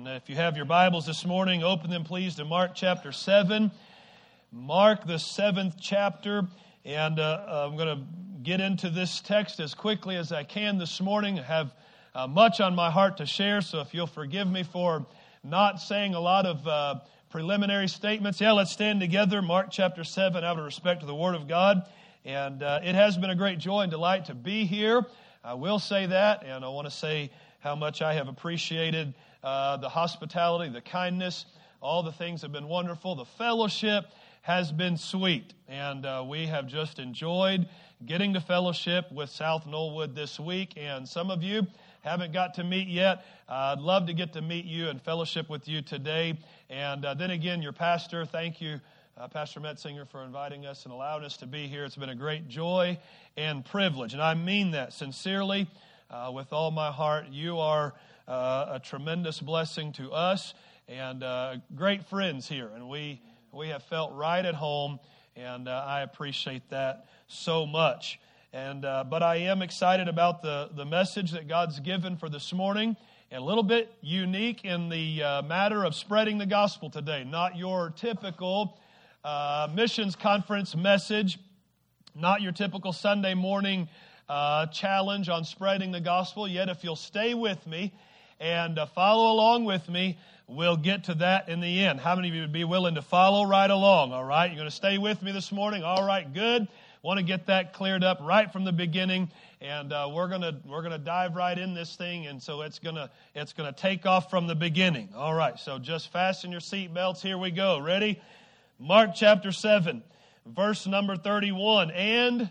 if you have your Bibles this morning, open them please to Mark chapter 7. Mark, the 7th chapter. And I'm going to get into this text as quickly as I can this morning. I have much on my heart to share, so if you'll forgive me for not saying a lot of preliminary statements. Yeah, let's stand together. Mark chapter 7, out of respect to the Word of God. And it has been a great joy and delight to be here. I will say that, and I want to say how much I have appreciated the hospitality, the kindness, all the things have been wonderful. The fellowship has been sweet, and we have just enjoyed getting to fellowship with South Knollwood this week, and some of you haven't got to meet yet. I'd love to get to meet you and fellowship with you today. And then again, your pastor, thank you, Pastor Metzinger, for inviting us and allowing us to be here. It's been a great joy and privilege, and I mean that sincerely with all my heart. You are a tremendous blessing to us and great friends here, and we have felt right at home, and I appreciate that so much. And but I am excited about the message that God's given for this morning, and a little bit unique in the matter of spreading the gospel today. Not your typical missions conference message, not your typical Sunday morning challenge on spreading the gospel. Yet if you'll stay with me and follow along with me, we'll get to that in the end. How many of you would be willing to follow right along? All right, you're going to stay with me this morning? All right, good. Want to get that cleared up right from the beginning, and we're gonna dive right in this thing, and so it's gonna take off from the beginning. All right, so just fasten your seat belts. Here we go. Ready? Mark chapter 7, verse number 31. And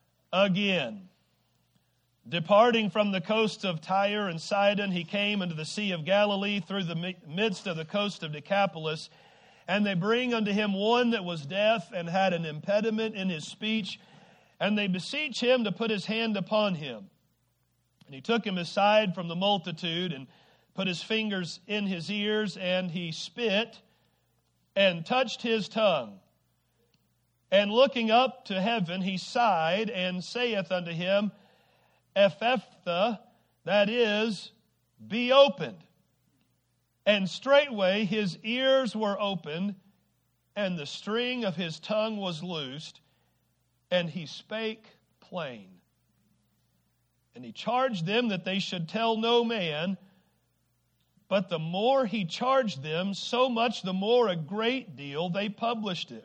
again, departing from the coast of Tyre and Sidon, he came into the Sea of Galilee through the midst of the coast of Decapolis. And they bring unto him one that was deaf and had an impediment in his speech. And they beseech him to put his hand upon him. And he took him aside from the multitude and put his fingers in his ears, and he spit and touched his tongue. And looking up to heaven, he sighed and saith unto him, Ephphatha, that is, be opened. And straightway his ears were opened, and the string of his tongue was loosed, and he spake plain. And he charged them that they should tell no man, but the more he charged them, so much the more a great deal they published it.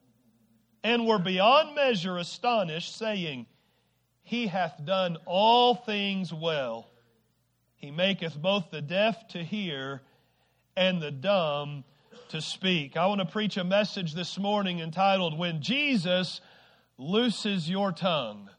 And were beyond measure astonished, saying, He hath done all things well. He maketh both the deaf to hear and the dumb to speak. I want to preach a message this morning entitled, When Jesus Looses Your Tongue.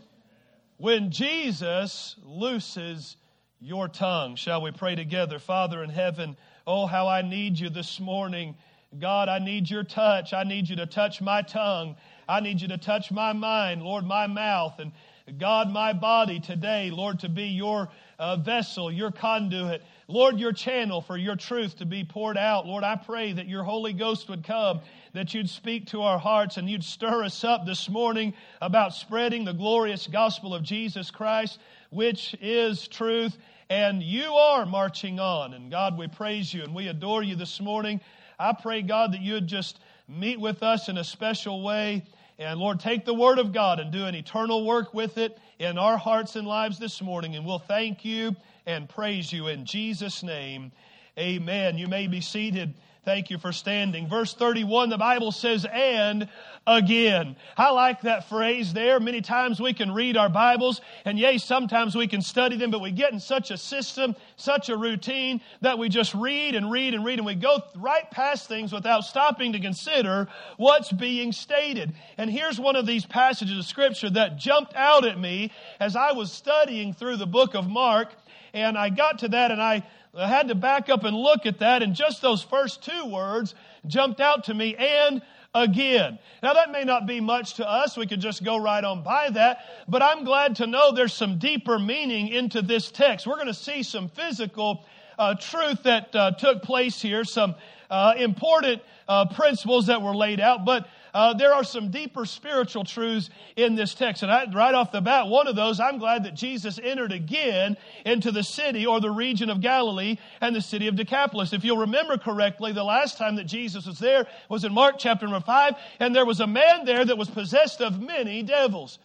When Jesus looses your tongue. Shall we pray together? Father in heaven, oh, how I need you this morning. God, I need your touch. I need you to touch my tongue. I need you to touch my mind, Lord, my mouth, and God, my body today, Lord, to be your vessel, your conduit, Lord, your channel for your truth to be poured out. Lord, I pray that your Holy Ghost would come, that you'd speak to our hearts and you'd stir us up this morning about spreading the glorious gospel of Jesus Christ, which is truth, and you are marching on. And God, we praise you and we adore you this morning. I pray, God, that you'd just meet with us in a special way. And Lord, take the Word of God and do an eternal work with it in our hearts and lives this morning. And we'll thank you and praise you in Jesus' name. Amen. You may be seated. Thank you for standing. Verse 31, the Bible says, and again. I like that phrase there. Many times we can read our Bibles, and yea, sometimes we can study them, but we get in such a system, such a routine, that we just read and read and read, and we go right past things without stopping to consider what's being stated. And here's one of these passages of Scripture that jumped out at me as I was studying through the book of Mark, and I got to that, and I had to back up and look at that, and just those first two words jumped out to me, and again. Now that may not be much to us, we could just go right on by that, but I'm glad to know there's some deeper meaning into this text. We're going to see some physical truth that took place here, some important principles that were laid out, but there are some deeper spiritual truths in this text. And right off the bat, one of those, I'm glad that Jesus entered again into the city or the region of Galilee and the city of Decapolis. If you'll remember correctly, the last time that Jesus was there was in Mark chapter number 5, and there was a man there that was possessed of many devils.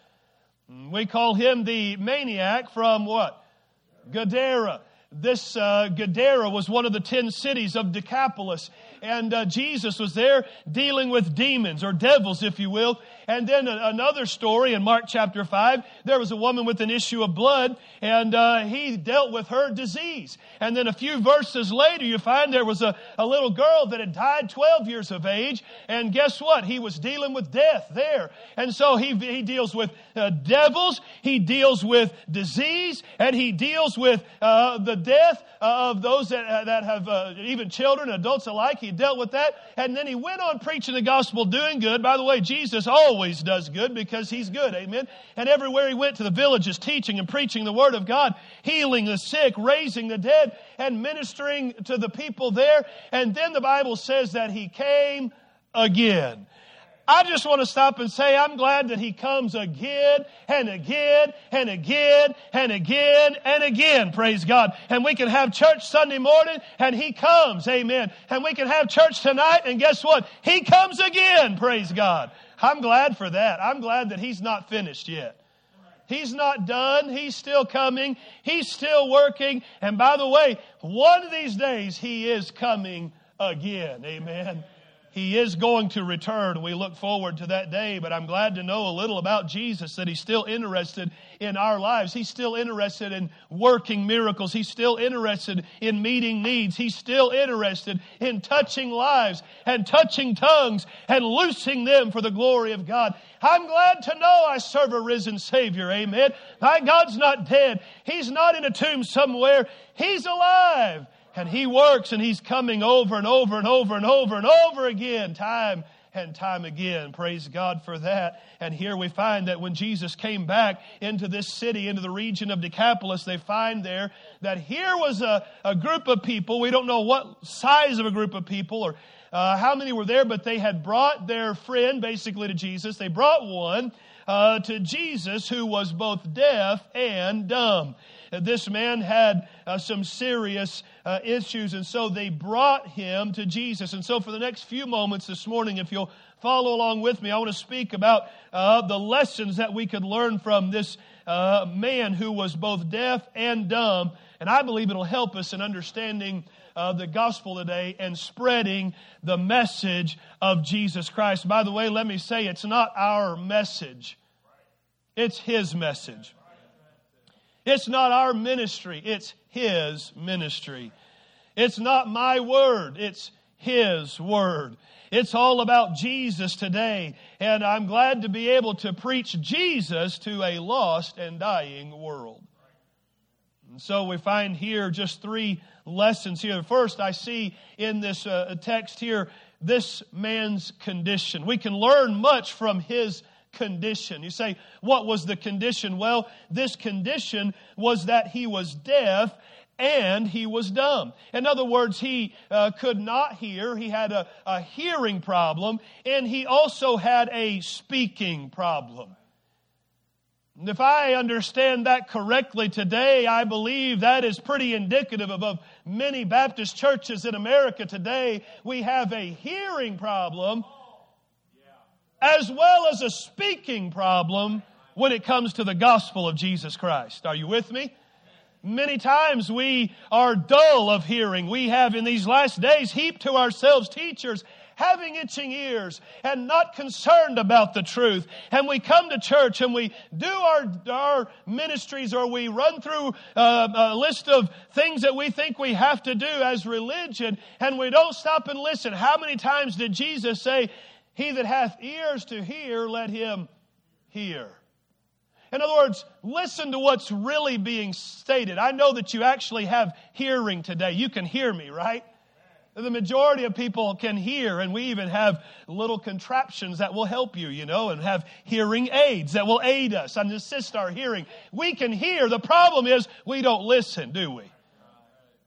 We call him the maniac from what? Gadara. This Gadara was one of the 10 cities of Decapolis. And Jesus was there dealing with demons, or devils, if you will. And then another story in Mark chapter 5, there was a woman with an issue of blood, and he dealt with her disease. And then a few verses later, you find there was a little girl that had died 12 years of age. And guess what? He was dealing with death there. And so he deals with devils, he deals with disease, and he deals with the death of those that have even children, adults alike. He dealt with that. And then he went on preaching the gospel, doing good. By the way, Jesus always does good because He's good. Amen. And everywhere He went to the villages, teaching and preaching the Word of God, healing the sick, raising the dead, and ministering to the people there. And then the Bible says that He came again. I just want to stop and say I'm glad that He comes again and again and again and again and again. Praise God. And we can have church Sunday morning and He comes. Amen. And we can have church tonight and guess what? He comes again. Praise God. I'm glad for that. I'm glad that He's not finished yet. He's not done. He's still coming. He's still working. And by the way, one of these days He is coming again. Amen. He is going to return. We look forward to that day, but I'm glad to know a little about Jesus, that He's still interested in our lives. He's still interested in working miracles. He's still interested in meeting needs. He's still interested in touching lives and touching tongues and loosing them for the glory of God. I'm glad to know I serve a risen Savior. Amen. My God's not dead. He's not in a tomb somewhere. He's alive. And He works, and He's coming over and over and over and over and over again, time and time again. Praise God for that. And here we find that when Jesus came back into this city, into the region of Decapolis, they find there that here was a group of people. We don't know what size of a group of people or how many were there, but they had brought their friend basically to Jesus. They brought one to Jesus who was both deaf and dumb. This man had some serious issues, and so they brought him to Jesus. And so for the next few moments this morning, if you'll follow along with me, I want to speak about the lessons that we could learn from this man who was both deaf and dumb. And I believe it'll help us in understanding the gospel today and spreading the message of Jesus Christ. By the way, let me say it's not our message. It's His message. It's not our ministry, it's His ministry. It's not my word, it's His word. It's all about Jesus today, and I'm glad to be able to preach Jesus to a lost and dying world. And so we find here just 3 lessons here. First, I see in this text here, this man's condition. We can learn much from his condition. You say, what was the condition? Well, this condition was that he was deaf and he was dumb. In other words, he could not hear. He had a hearing problem, and he also had a speaking problem. And if I understand that correctly today, I believe that is pretty indicative of many Baptist churches in America today. We have a hearing problem as well as a speaking problem when it comes to the gospel of Jesus Christ. Are you with me? Many times we are dull of hearing. We have in these last days heaped to ourselves teachers having itching ears and not concerned about the truth. And we come to church and we do our ministries, or we run through a list of things that we think we have to do as religion, and we don't stop and listen. How many times did Jesus say, "He that hath ears to hear, let him hear"? In other words, listen to what's really being stated. I know that you actually have hearing today. You can hear me, right? The majority of people can hear, and we even have little contraptions that will help you, and have hearing aids that will aid us and assist our hearing. We can hear. The problem is we don't listen, do we?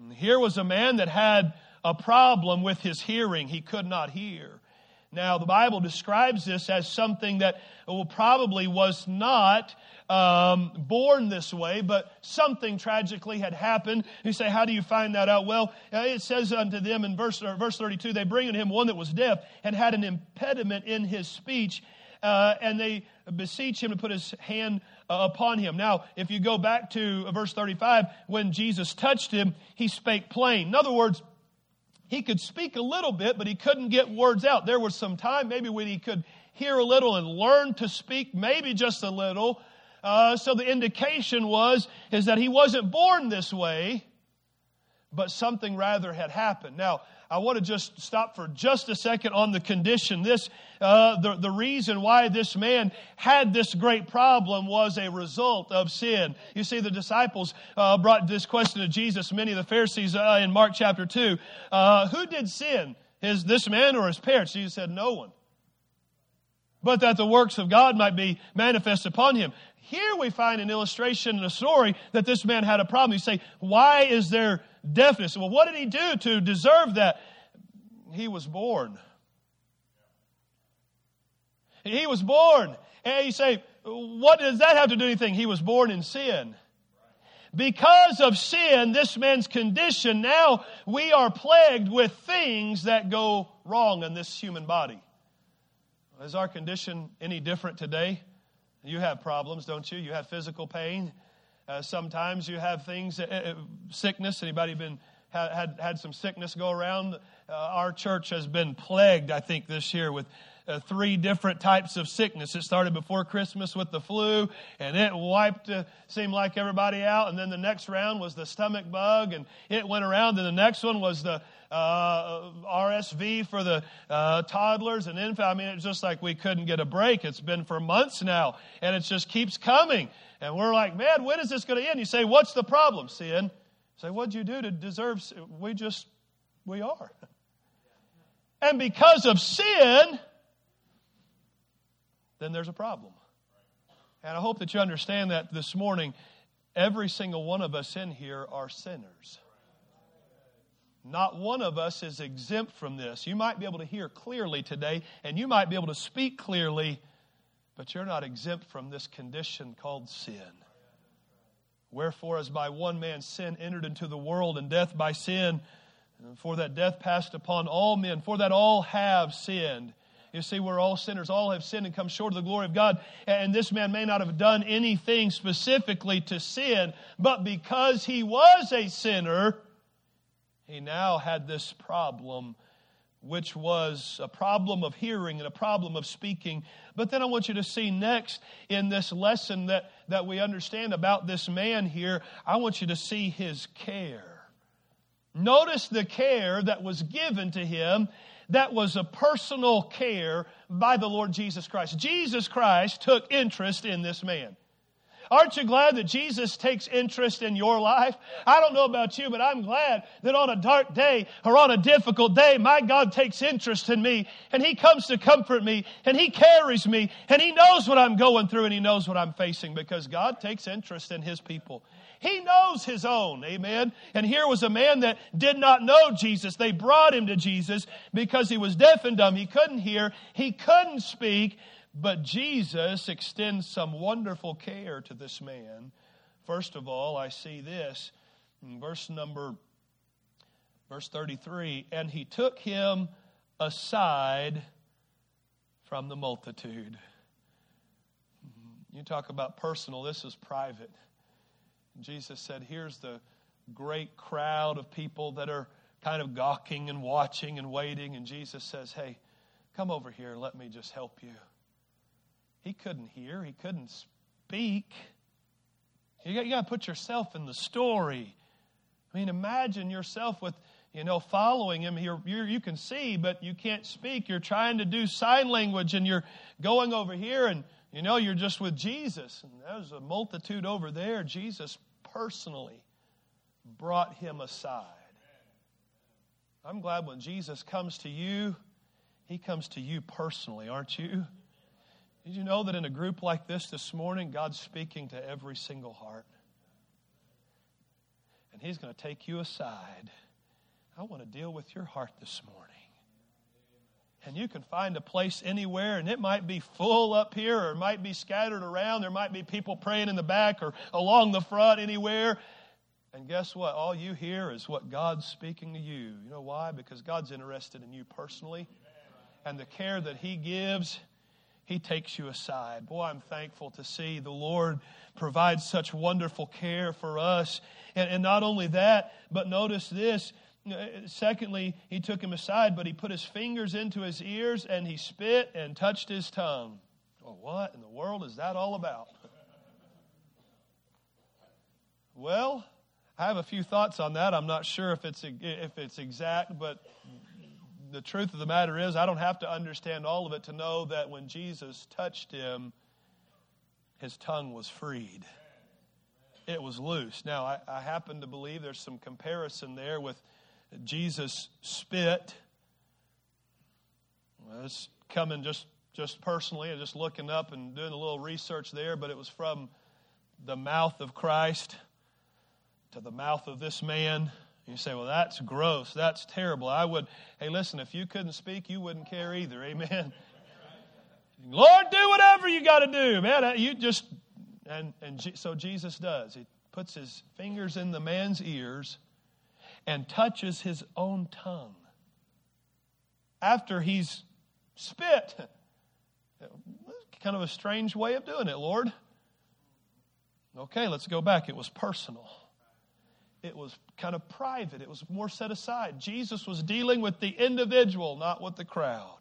Here was a man that had a problem with his hearing. He could not hear. Now, the Bible describes this as something that probably was not born this way, but something tragically had happened. You say, how do you find that out? Well, it says unto them in verse 32, they bring unto him one that was deaf and had an impediment in his speech, and they beseech him to put his hand upon him. Now, if you go back to verse 35, when Jesus touched him, he spake plain. In other words, he could speak a little bit, but he couldn't get words out. There was some time maybe when he could hear a little and learn to speak, maybe just a little. So the indication is that he wasn't born this way, but something rather had happened. Now, I want to just stop for just a second on the condition. The reason why this man had this great problem was a result of sin. You see, the disciples brought this question to Jesus, many of the Pharisees in Mark chapter 2. Who did sin? This man or his parents? Jesus said, no one. But that the works of God might be manifest upon him. Here we find an illustration and a story that this man had a problem. You say, why is there deafness? Well, what did he do to deserve that? He was born. He was born. And you say, what does that have to do with anything? He was born in sin. Because of sin, this man's condition, now we are plagued with things that go wrong in this human body. Is our condition any different today? You have problems, don't you? You have physical pain. Sometimes you have things, sickness. Anybody had some sickness go around? Our church has been plagued, I think, this year with 3 different types of sickness. It started before Christmas with the flu, and it wiped, seemed like everybody out. And then the next round was the stomach bug, and it went around. And the next one was the RSV for the toddlers and infants. I mean, it's just like we couldn't get a break. It's been for months now, and it just keeps coming. And we're like, man, when is this going to end? You say, what's the problem? Sin. You say, what'd you do to deserve sin? We are. And because of sin, then there's a problem. And I hope that you understand that this morning, every single one of us in here are sinners. Not one of us is exempt from this. You might be able to hear clearly today, and you might be able to speak clearly, but you're not exempt from this condition called sin. Wherefore, as by one man sin entered into the world, and death by sin, for that death passed upon all men, for that all have sinned. You see, we're all sinners. All have sinned and come short of the glory of God. And this man may not have done anything specifically to sin, but because he was a sinner, he now had this problem, which was a problem of hearing and a problem of speaking. But then I want you to see next in this lesson that we understand about this man here, I want you to see his care. Notice the care that was given to him. That was a personal care by the Lord Jesus Christ. Jesus Christ took interest in this man. Aren't you glad that Jesus takes interest in your life? I don't know about you, but I'm glad that on a dark day or on a difficult day, my God takes interest in me, and He comes to comfort me, and He carries me, and He knows what I'm going through, and He knows what I'm facing, because God takes interest in His people. He knows His own, amen? And here was a man that did not know Jesus. They brought him to Jesus because he was deaf and dumb. He couldn't hear. He couldn't speak. But Jesus extends some wonderful care to this man. First of all, I see this in verse 33. And he took him aside from the multitude. You talk about personal, this is private. Jesus said, here's the great crowd of people that are kind of gawking and watching and waiting. And Jesus says, hey, come over here and let me just help you. He couldn't hear. He couldn't speak. You got to put yourself in the story. I mean, imagine yourself with, following him. You can see, but you can't speak. You're trying to do sign language, and you're going over here, and, you're just with Jesus. And there's a multitude over there. Jesus personally brought him aside. I'm glad when Jesus comes to you, He comes to you personally, aren't you? Did you know that in a group like this morning, God's speaking to every single heart? And He's going to take you aside. I want to deal with your heart this morning. And you can find a place anywhere, and it might be full up here, or it might be scattered around. There might be people praying in the back or along the front, anywhere. And guess what? All you hear is what God's speaking to you. You know why? Because God's interested in you personally. And the care that He gives, He takes you aside. Boy, I'm thankful to see the Lord provide such wonderful care for us. And not only that, but notice this. Secondly, He took him aside, but He put His fingers into his ears, and He spit and touched his tongue. Well, what in the world is that all about? Well, I have a few thoughts on that. I'm not sure if it's exact, but the truth of the matter is I don't have to understand all of it to know that when Jesus touched him, his tongue was freed. It was loose. Now, I happen to believe there's some comparison there with Jesus' spit. Well, it's coming just personally and just looking up and doing a little research there, but it was from the mouth of Christ to the mouth of this man. You say, well, that's gross. That's terrible. Hey, listen, if you couldn't speak, you wouldn't care either. Amen. Lord, do whatever you got to do, man. So Jesus does. He puts His fingers in the man's ears and touches his own tongue after he's spit. Kind of a strange way of doing it, Lord. Okay, let's go back. It was personal. It was kind of private. It was more set aside. Jesus was dealing with the individual, not with the crowd.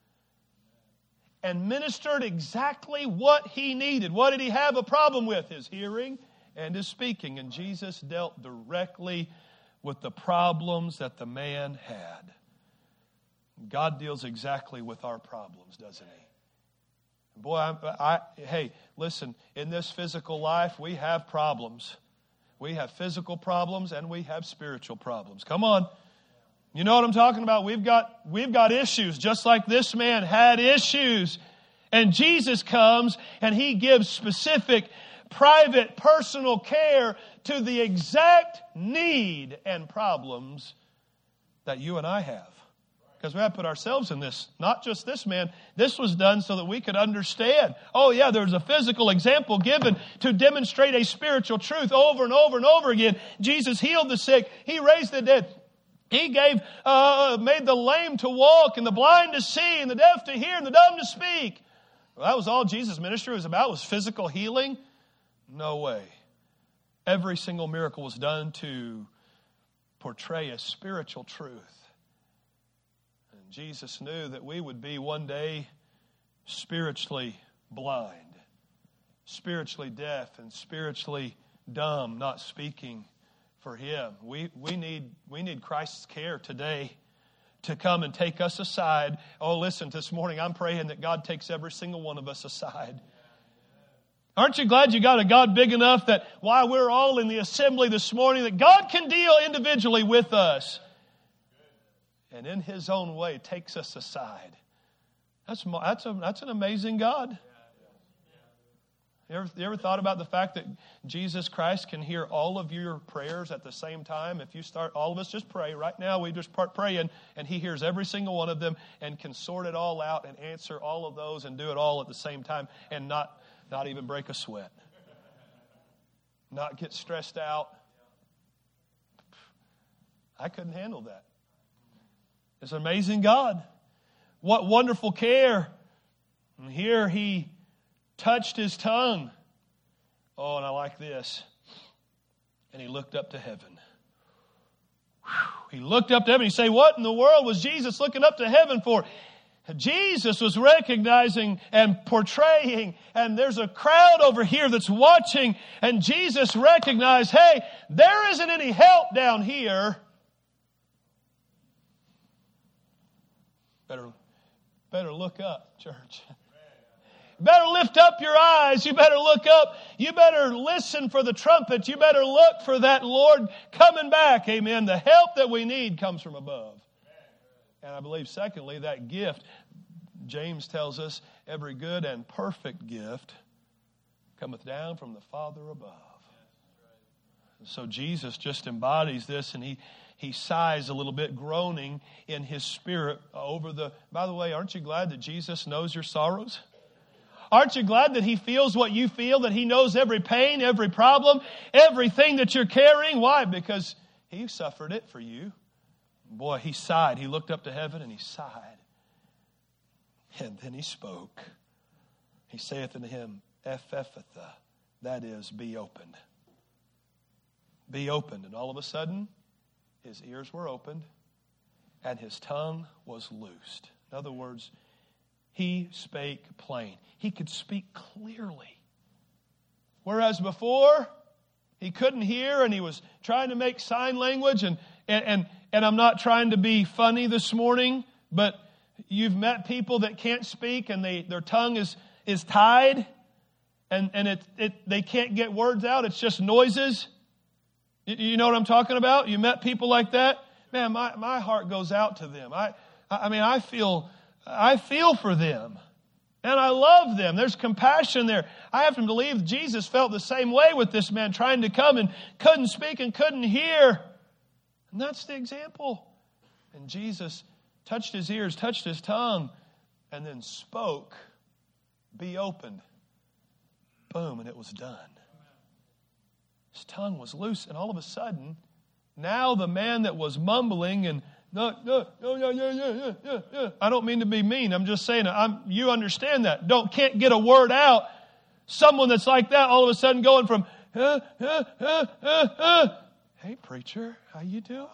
And ministered exactly what he needed. What did he have a problem with? His hearing and his speaking. And Jesus dealt directly with the problems that the man had. God deals exactly with our problems, doesn't He? Boy, hey, listen, in this physical life, we have problems. We have physical problems and we have spiritual problems. Come on. You know what I'm talking about? We've got issues, just like this man had issues. And Jesus comes and He gives specific, private, personal care to the exact need and problems that you and I have. Because we have to put ourselves in this. Not just this man. This was done so that we could understand. Oh yeah, there's a physical example given to demonstrate a spiritual truth over and over and over again. Jesus healed the sick. He raised the dead. He made the lame to walk and the blind to see and the deaf to hear and the dumb to speak. Well, that was all Jesus' ministry was about, was physical healing? No way. Every single miracle was done to portray a spiritual truth. And Jesus knew that we would be one day spiritually blind, spiritually deaf, and spiritually dumb, not speaking for Him. We need Christ's care today to come and take us aside. Oh, listen, this morning I'm praying that God takes every single one of us aside. Aren't you glad you got a God big enough that while we're all in the assembly this morning, that God can deal individually with us and in His own way takes us aside? That's an amazing God. You ever thought about the fact that Jesus Christ can hear all of your prayers at the same time? If you start, all of us just pray. Right now we just start praying and He hears every single one of them and can sort it all out and answer all of those and do it all at the same time and not even break a sweat. Not get stressed out. I couldn't handle that. It's an amazing God. What wonderful care. And here He touched his tongue. Oh, and I like this. And He looked up to heaven. He looked up to heaven. You say, what in the world was Jesus looking up to heaven for? Jesus was recognizing and portraying, and there's a crowd over here that's watching, and Jesus recognized, hey, there isn't any help down here. Better look up, church. Better lift up your eyes. You better look up. You better listen for the trumpet. You better look for that Lord coming back. Amen. The help that we need comes from above. And I believe, secondly, that gift, James tells us, every good and perfect gift cometh down from the Father above. So Jesus just embodies this, and he sighs a little bit, groaning in his spirit over the... By the way, aren't you glad that Jesus knows your sorrows? Aren't you glad that he feels what you feel, that he knows every pain, every problem, everything that you're carrying? Why? Because he suffered it for you. Boy, he sighed. He looked up to heaven and he sighed. And then he spoke. He saith unto him, Ephphatha, that is, be opened. Be opened. And all of a sudden, his ears were opened and his tongue was loosed. In other words, he spake plain. He could speak clearly. Whereas before, he couldn't hear and he was trying to make sign language. And I'm not trying to be funny this morning, but you've met people that can't speak and their tongue is tied and they can't get words out. It's just noises. You know what I'm talking about? You met people like that? Man, my heart goes out to them. I feel for them. And I love them. There's compassion there. I have to believe Jesus felt the same way with this man trying to come and couldn't speak and couldn't hear. And that's the example. And Jesus touched his ears, touched his tongue, and then spoke. Be opened. Boom, and it was done. His tongue was loose, and all of a sudden, now the man that was mumbling and no, I don't mean to be mean. I'm just saying, you understand that. Can't get a word out. Someone that's like that, all of a sudden going from, hey, preacher, how you doing?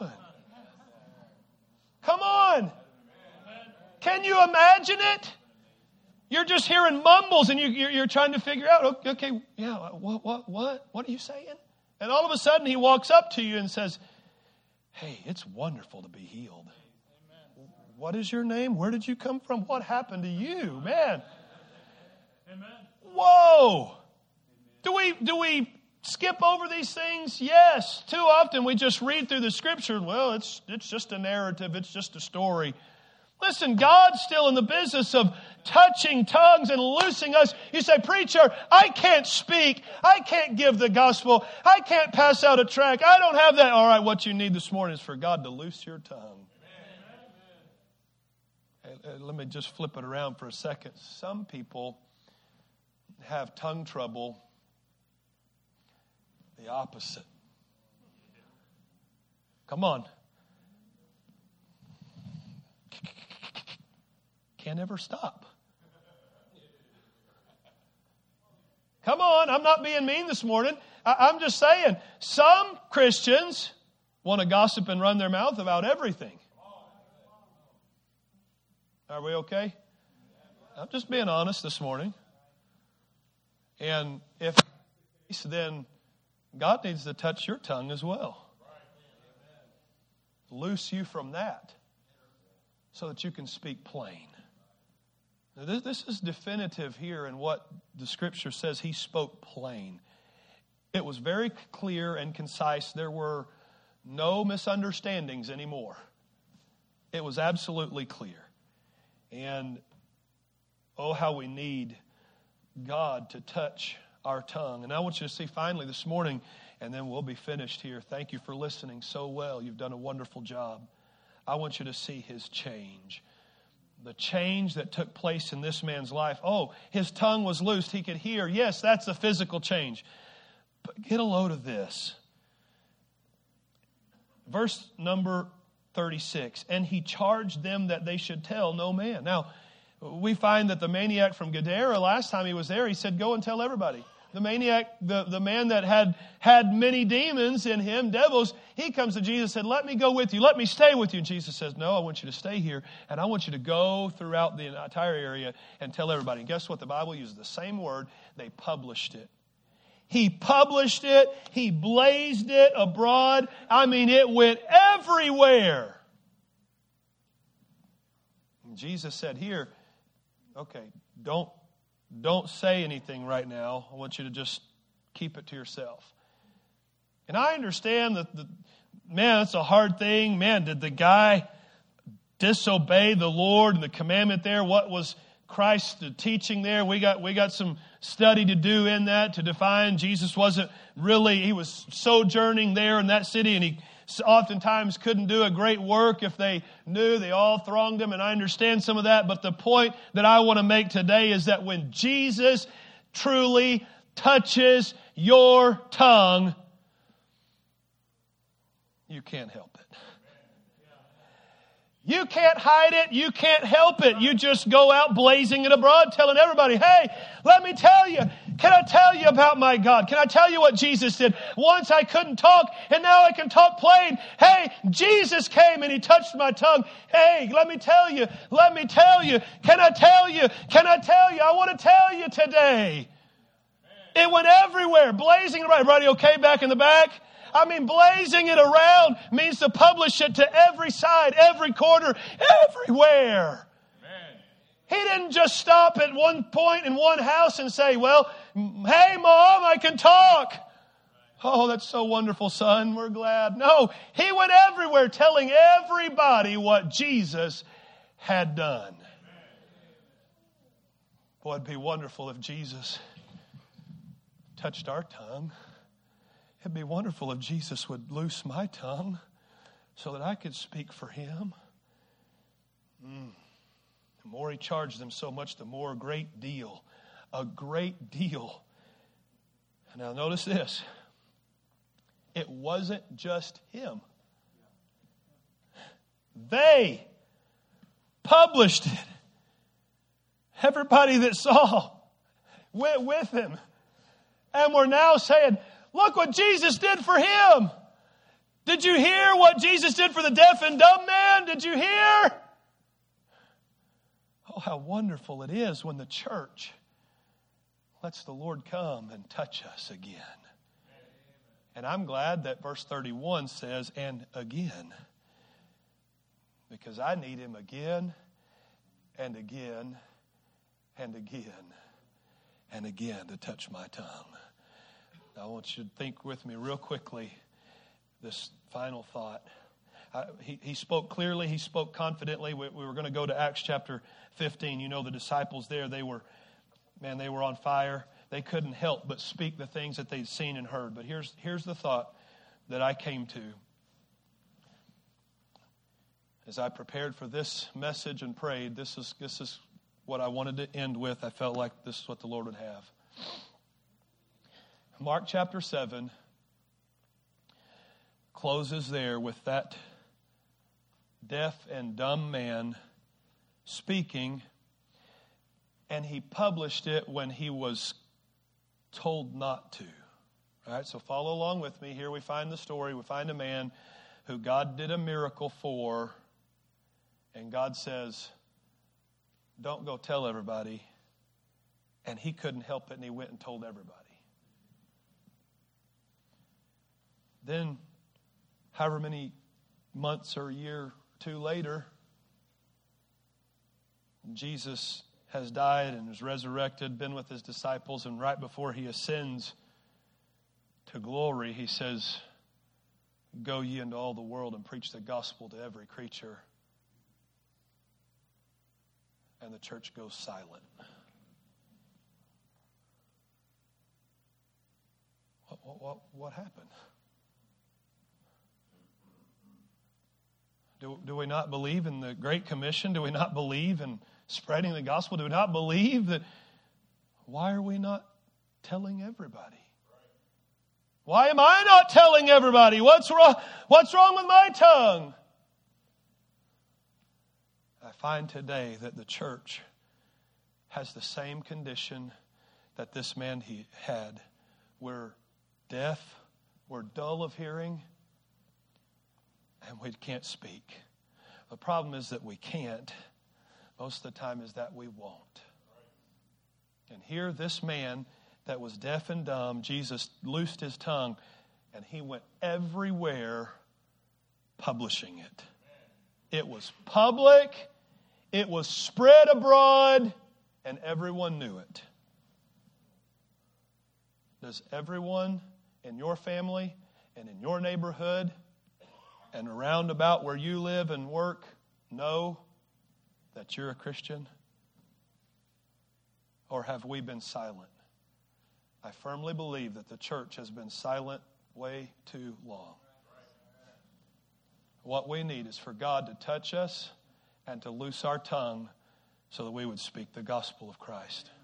Come on. Can you imagine it? You're just hearing mumbles and you're trying to figure out, okay, yeah, what are you saying? And all of a sudden he walks up to you and says, hey, it's wonderful to be healed. Amen. What is your name? Where did you come from? What happened to you? Man. Amen. Whoa. Do we skip over these things? Yes. Too often we just read through the Scripture. Well, it's just a narrative. It's just a story. Listen, God's still in the business of touching tongues and loosing us. You say, preacher, I can't speak. I can't give the gospel. I can't pass out a tract. I don't have that. All right, what you need this morning is for God to loose your tongue. Let me just flip it around for a second. Some people have tongue trouble the opposite. Come on. Can't ever stop. Come on, I'm not being mean this morning. I'm just saying, some Christians want to gossip and run their mouth about everything. Are we okay? I'm just being honest this morning. And if then God needs to touch your tongue as well. Loose you from that so that you can speak plain. Now, this is definitive here in what the Scripture says. He spoke plain. It was very clear and concise. There were no misunderstandings anymore. It was absolutely clear. And oh, how we need God to touch our tongue. And I want you to see finally this morning, and then we'll be finished here. Thank you for listening so well. You've done a wonderful job. I want you to see his change. The change that took place in this man's life. Oh, his tongue was loosed. He could hear. Yes, that's a physical change. But get a load of this. Verse number 36. And he charged them that they should tell no man. Now, we find that the maniac from Gadara, last time he was there, he said, go and tell everybody. The maniac, the man that had many demons in him, devils, he comes to Jesus and said, let me go with you. Let me stay with you. And Jesus says, no, I want you to stay here. And I want you to go throughout the entire area and tell everybody. And guess what? The Bible uses the same word. They published it. He published it. He blazed it abroad. I mean, it went everywhere. And Jesus said, here, okay, don't say anything right now. I want you to just keep it to yourself. And I understand that, man, that's a hard thing. Man, did the guy disobey the Lord and the commandment there? What was Christ's teaching there. We got some study to do in that to define. Jesus wasn't really, he was sojourning there in that city, and he oftentimes couldn't do a great work if they knew. They all thronged him, and I understand some of that. But the point that I want to make today is that when Jesus truly touches your tongue, you can't help it. You can't hide it. You can't help it. You just go out blazing it abroad, telling everybody, hey, let me tell you. Can I tell you about my God? Can I tell you what Jesus did? Once I couldn't talk, and now I can talk plain. Hey, Jesus came and He touched my tongue. Hey, let me tell you. Let me tell you. Can I tell you? Can I tell you? I want to tell you today. It went everywhere, blazing around. Everybody okay back in the back? I mean, blazing it around means to publish it to every side, every corner, everywhere. Amen. He didn't just stop at one point in one house and say, well, hey, Mom, I can talk. Oh, that's so wonderful, son. We're glad. No, He went everywhere telling everybody what Jesus had done. Boy, it'd be wonderful if Jesus touched our tongue. It'd be wonderful if Jesus would loose my tongue so that I could speak for Him. The more He charged them so much, the more a great deal. A great deal. Now notice this. It wasn't just Him. They published it. Everybody that saw went with Him. And we're now saying, look what Jesus did for him. Did you hear what Jesus did for the deaf and dumb man? Did you hear? Oh, how wonderful it is when the church lets the Lord come and touch us again. And I'm glad that verse 31 says, and again. Because I need Him again and again and again and again to touch my tongue. I want you to think with me real quickly this final thought. He spoke clearly. He spoke confidently. We were going to go to Acts chapter 15. You know, the disciples there, they were on fire. They couldn't help but speak the things that they'd seen and heard. But here's the thought that I came to as I prepared for this message and prayed. This is what I wanted to end with. I felt like this is what the Lord would have. Mark chapter 7 closes there with that deaf and dumb man speaking, and he published it when he was told not to. All right, so follow along with me. Here we find the story. We find a man who God did a miracle for, and God says, don't go tell everybody. And he couldn't help it, and he went and told everybody. Then, however many months or a year or two later, Jesus has died and is resurrected, been with His disciples, and right before He ascends to glory, He says, go ye into all the world and preach the gospel to every creature. And the church goes silent. What happened? Do we not believe in the Great Commission? Do we not believe in spreading the gospel? Do we not believe that? Why are we not telling everybody? Why am I not telling everybody? What's wrong with my tongue? I find today that the church has the same condition that this man he had. We're deaf, we're dull of hearing, and we can't speak. The problem is that we can't. Most of the time is that we won't. And here this man that was deaf and dumb, Jesus loosed his tongue, and he went everywhere publishing it. It was public, it was spread abroad, and everyone knew it. Does everyone in your family and in your neighborhood and around about where you live and work know that you're a Christian? Or have we been silent? I firmly believe that the church has been silent way too long. What we need is for God to touch us and to loose our tongue so that we would speak the gospel of Christ.